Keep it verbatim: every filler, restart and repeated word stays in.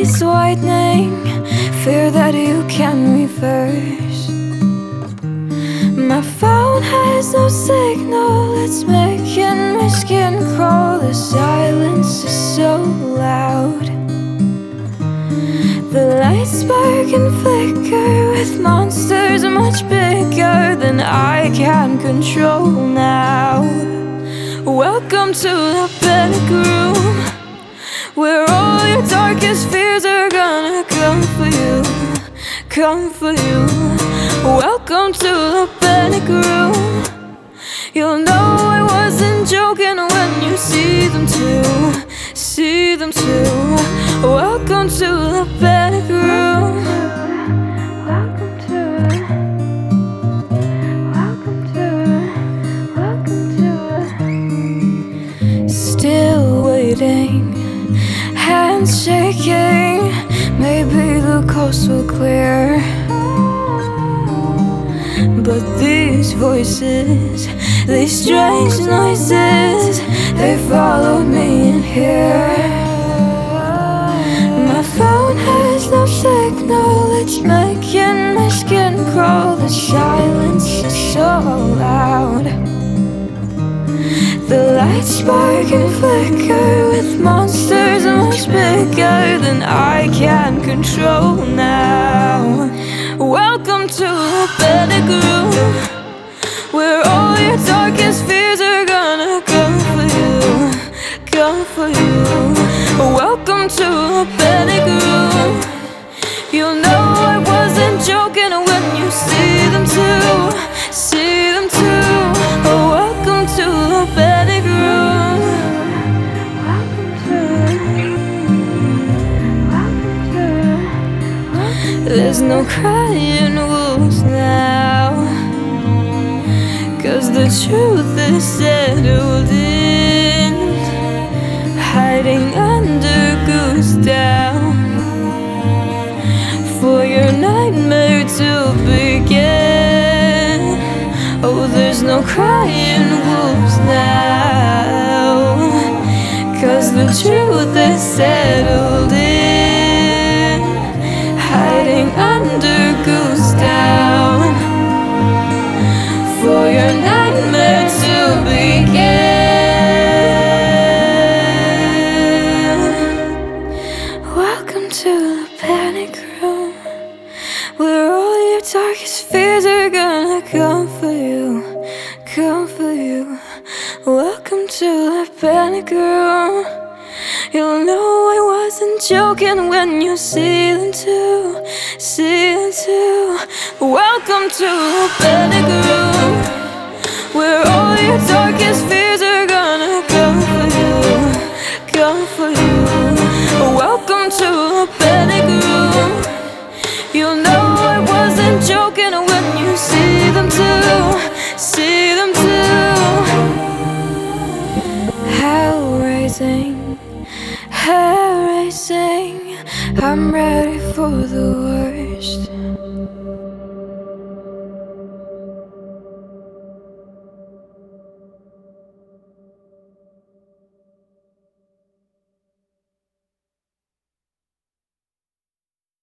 eyes widening, fear that you can reverse. My phone has no signal, it's making my skin crawl. The silence is so loud. The lights spark and flicker with monsters much bigger than I can control now. Welcome to the panic room, where all your darkest fears are gonna come for you, come for you. Welcome to the panic room. You'll know I wasn't joking when you see them too, see them too. Welcome to the panic room. Welcome to it. Welcome to it. Welcome to it. Still waiting, hands shaking. Maybe the coast will clear, but these voices, these strange noises, they follow me in here. My phone has no signal, it's making my skin crawl. The silence is so loud. The lights spark and flicker with monsters much bigger than I can control now. Welcome to the panic room, where all your darkest fears are gonna come for you, come for you. Welcome to the panic room. You'll know I wasn't joking when you see them too, see them too. Welcome to the panic room. Welcome to it. There's no crying wolves now, 'cause the truth is settled in, hiding under goose down, for your nightmare to begin. Oh, there's no crying wolves now, 'cause the truth is settled in, hiding under goose down, for your nightmare to begin. Welcome to the panic room, where all your darkest fears are gonna come for you, come for you. Welcome to the panic room. You'll know I wasn't joking when you see them too, see them too. Welcome to the panic room, where all your darkest fears are gonna come for you, come for you. Welcome to the panic room. You'll know I wasn't joking when you see them too, see them too. Hell raising, hell raising. I'm ready for the worst.